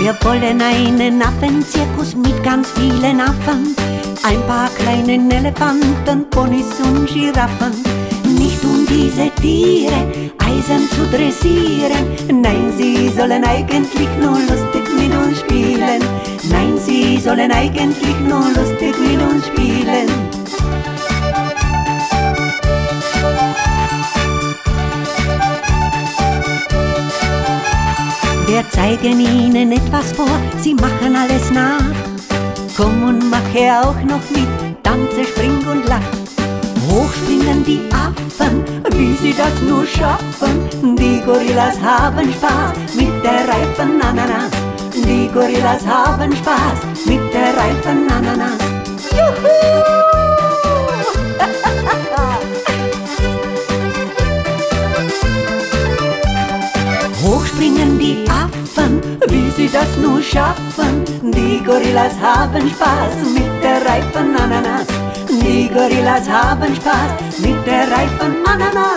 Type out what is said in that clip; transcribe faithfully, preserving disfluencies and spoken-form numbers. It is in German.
Wir wollen einen Affenzirkus mit ganz vielen Affen, ein paar kleinen Elefanten, Ponys und Giraffen. Nicht um diese Tiere eisern zu dressieren, nein, sie sollen eigentlich nur lustig mit uns spielen. Nein, sie sollen eigentlich nur lustig mit uns spielen. Wir zeigen ihnen etwas vor, sie machen alles nach. Komm und mache auch noch mit, tanze, spring und lach. Hoch springen die Affen, wie sie das nur schaffen. Die Gorillas haben Spaß mit der reifen Ananas. Die Gorillas haben Spaß mit der reifen Ananas. Juhu! Hoch springen die Affen, wie sie das nur schaffen. Die Gorillas haben Spaß mit der reifen Ananas. Die Gorillas haben Spaß mit der reifen Ananas.